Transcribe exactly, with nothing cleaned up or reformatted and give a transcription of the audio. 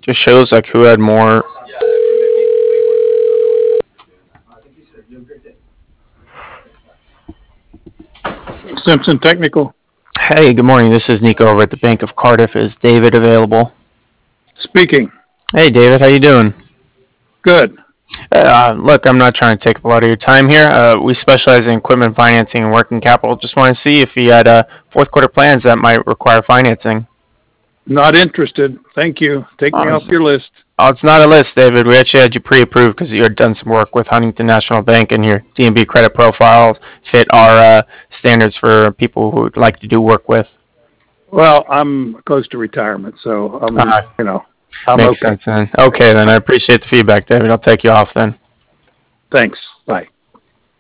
Just shows like who had more. Simpson Technical Hey, good morning. This is Nico over at the Bank of Cardiff. Is David available? speaking. Hey, David, how you doing? Good. Uh, look, I'm not trying to take up a lot of your time here. Uh, we specialize in equipment financing and working capital. Just want to see if you had uh, fourth quarter plans that might require financing. Not interested. Thank you. Take me Oh, off it's, your list. oh, it's not a list, David. We actually had you pre-approved because you had done some work with Huntington National Bank and your D and B credit profile fit our uh, standards for people who would like to do work with. Well, I'm close to retirement, so I'm, Uh, you know, I'm makes okay. sense then. Okay, then I appreciate the feedback, David. I'll take you off then. Thanks. Bye.